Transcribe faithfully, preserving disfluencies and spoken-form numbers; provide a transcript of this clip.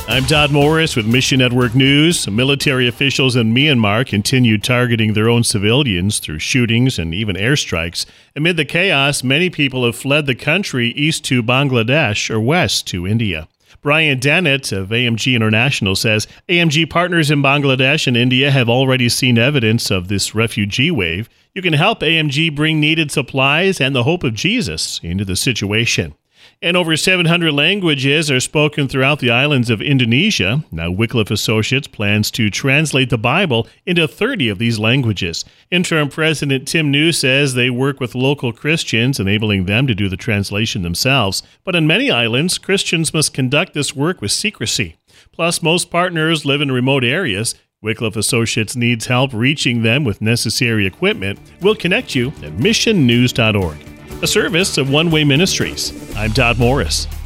I'm Todd Morris with Mission Network News. Military officials in Myanmar continue targeting their own civilians through shootings and even airstrikes. Amid the chaos, many people have fled the country east to Bangladesh or west to India. Brian Dennett of A M G International says A M G partners in Bangladesh and India have already seen evidence of this refugee wave. You can help A M G bring needed supplies and the hope of Jesus into the situation. And over seven hundred languages are spoken throughout the islands of Indonesia. Now, Wycliffe Associates plans to translate the Bible into thirty of these languages. Interim President Tim New says they work with local Christians, enabling them to do the translation themselves. But on many islands, Christians must conduct this work with secrecy. Plus, most partners live in remote areas. Wycliffe Associates needs help reaching them with necessary equipment. We'll connect you at mission news dot org. A service of One Way Ministries. I'm Todd Morris.